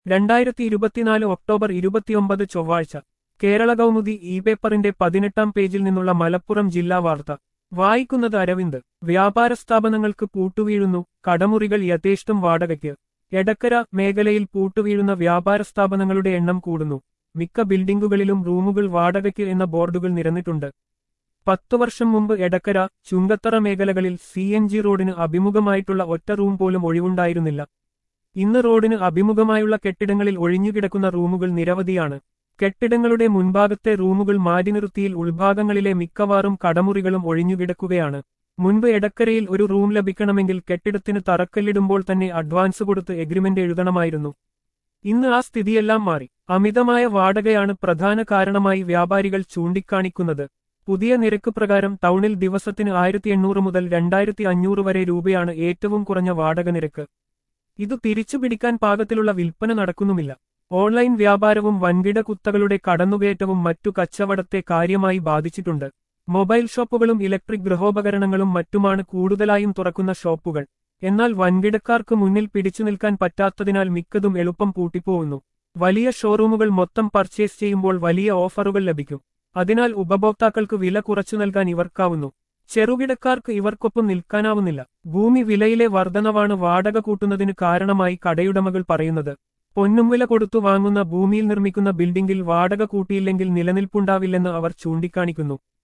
2024 October 29 ചൊവ്വാഴ്ച Kerala Kaumudi E പേപ്പറിന്റെ 18-ാം പേജിൽ നിന്നുള്ള മലപ്പുറം ജില്ലാ വാർത്ത വായിക്കുന്നത് അരവിന്ദ്. വ്യാപാര സ്ഥാപനങ്ങൾക്ക് പൂട്ടുവീഴുന്നു, കടമുറികൾ യഥേഷ്ടം വാടകയ്ക്ക്. എടക്കര മേഖലയിൽ പൂട്ടുവീഴുന്ന വ്യാപാര സ്ഥാപനങ്ങളുടെ എണ്ണം കൂടുന്നു. മിക്ക ബിൽഡിംഗുകളിലും റൂമുകൾ വാടകയ്ക്ക് എന്ന ബോർഡുകൾ നിരന്നിട്ടുണ്ട്. 10 വർഷം മുമ്പ് എടക്കര, ചുങ്കത്തറ മേഖലകളിൽ CNG റോഡിന് അഭിമുഖമായിട്ടുള്ള ഒറ്റ റൂം പോലും ഒഴിവുണ്ടായിരുന്നില്ല. ഇന്ന് റോഡിന് അഭിമുഖമായുള്ള കെട്ടിടങ്ങളിൽ ഒഴിഞ്ഞുകിടക്കുന്ന റൂമുകൾ നിരവധിയാണ്. കെട്ടിടങ്ങളുടെ മുൻഭാഗത്തെ റൂമുകൾ മാറ്റി നിർത്തിയിൽ ഉൾഭാഗങ്ങളിലെ മിക്കവാറും കടമുറികളും ഒഴിഞ്ഞുകിടക്കുകയാണ്. മുൻപ് എടക്കരയിൽ ഒരു റൂം ലഭിക്കണമെങ്കിൽ കെട്ടിടത്തിന് തറക്കല്ലിടുമ്പോൾ തന്നെ അഡ്വാൻസ് കൊടുത്ത് എഗ്രിമെന്റ് എഴുതണമായിരുന്നു. ഇന്ന് ആ സ്ഥിതിയെല്ലാം മാറി. അമിതമായ വാടകയാണ് പ്രധാന കാരണമായി വ്യാപാരികൾ ചൂണ്ടിക്കാണിക്കുന്നത്. പുതിയ നിരക്ക് പ്രകാരം ടൗണിൽ ദിവസത്തിന് 1800 മുതൽ 2500 വരെ രൂപയാണ് ഏറ്റവും കുറഞ്ഞ വാടക നിരക്ക്. ഇത് തിരിച്ചുപിടിക്കാൻ പാകത്തിലുള്ള വിൽപ്പന നടക്കുന്നുമില്ല. ഓൺലൈൻ വ്യാപാരവും വൻകിട കുത്തകളുടെ കടന്നുകയറ്റവും മറ്റു കച്ചവടത്തെ കാര്യമായി ബാധിച്ചിട്ടുണ്ട്. മൊബൈൽ ഷോപ്പുകളും ഇലക്ട്രിക് ഗൃഹോപകരണങ്ങളും മറ്റുമാണ് കൂടുതലായും തുറക്കുന്ന ഷോപ്പുകൾ. എന്നാൽ വൻകിടക്കാർക്ക് മുന്നിൽ പിടിച്ചു നിൽക്കാൻ പറ്റാത്തതിനാൽ മിക്കതും എളുപ്പം പൂട്ടിപ്പോകുന്നു. വലിയ ഷോറൂമുകൾ മൊത്തം പർച്ചേസ് ചെയ്യുമ്പോൾ വലിയ ഓഫറുകൾ ലഭിക്കും. അതിനാൽ ഉപഭോക്താക്കൾക്ക് വില കുറച്ചു നൽകാൻ ഇവർക്കാവുന്നു. ചെറുകിടക്കാർക്ക് ഇവർക്കൊപ്പം നിൽക്കാനാവുന്നില്ല. ഭൂമി വിലയിലെ വർധനവാണ് വാടക കൂട്ടുന്നതിന് കാരണമായി കടയുടമകൾ പറയുന്നത്. പൊന്നും വില കൊടുത്തു വാങ്ങുന്ന ഭൂമിയിൽ നിർമ്മിക്കുന്ന ബിൽഡിംഗിൽ വാടക കൂട്ടിയില്ലെങ്കിൽ നിലനിൽപ്പുണ്ടാവില്ലെന്ന് അവർ ചൂണ്ടിക്കാണിക്കുന്നു.